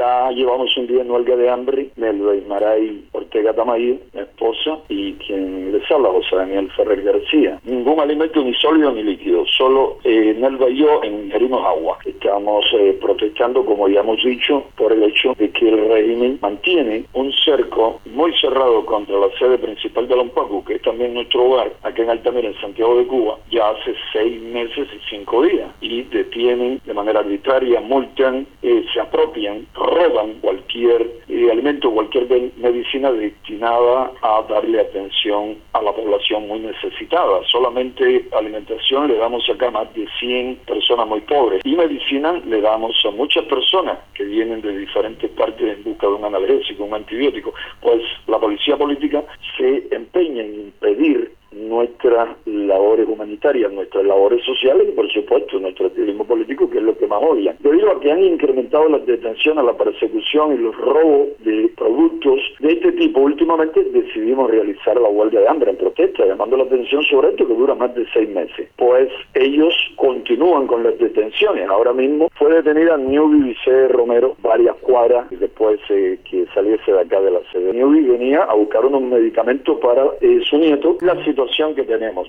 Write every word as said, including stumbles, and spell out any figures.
ya llevamos un día en huelga de hambre, Nelva Ismaray Ortega Tamayo, mi esposa, y quien les habla, José Daniel Ferrer García. Ningún alimento ni sólido ni líquido, solo eh, Nelva y yo ingerimos agua. Estamos eh, protestando, como ya hemos dicho, por el hecho de que el régimen mantiene un cerco muy cerrado contra la sede principal de Lompacu, que es también nuestro hogar, aquí en Altamira, en Santiago de Cuba, ya hace seis meses y cinco días, y detienen de manera arbitraria, multan, eh, se apropian, roban cualquier eh, alimento, cualquier medicina destinada a darle atención a la población muy necesitada. Solamente alimentación le damos acá a más de cien personas muy pobres, y medicina le damos a muchas personas que vienen de diferentes partes en busca de un analgésico, un antibiótico. Pues la policía política se empeña en impedir nuestras labores humanitarias, nuestras labores sociales y, por supuesto, nuestro activismo político, que es lo que más odian. Debido a que han incrementado las detenciones, la persecución y los robos de productos de este tipo, últimamente decidimos realizar la huelga de hambre en protesta, llamando la atención sobre esto, que dura más de seis meses. Pues ellos continúan con las detenciones. Ahora mismo fue detenida Newby Vicente Romero varias cuadras después eh, que saliese de acá de la sede. Newby venía a buscar unos medicamentos para eh, su nieto. La situación que tenemos